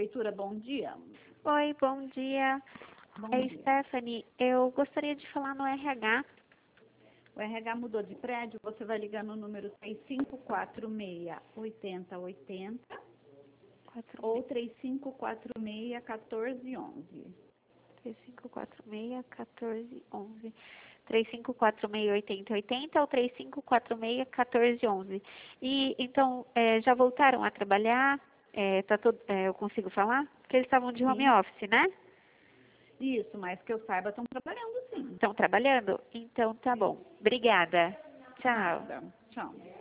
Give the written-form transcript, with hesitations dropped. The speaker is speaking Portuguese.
Prefeitura, bom dia. Oi, bom dia. Bom É dia. Stephanie, eu gostaria de falar no RH. O RH mudou de prédio, você vai ligar no número 3546-8080 ou 3546-1411. 3546-1411. 3546-8080 ou 3546-1411. E então, já voltaram a trabalhar? Eu consigo falar? Porque eles estavam de home Sim, office, né? isso, mas que eu saiba, estão trabalhando sim. Estão trabalhando? Então tá bom. Obrigada. Tchau. Nada. Tchau.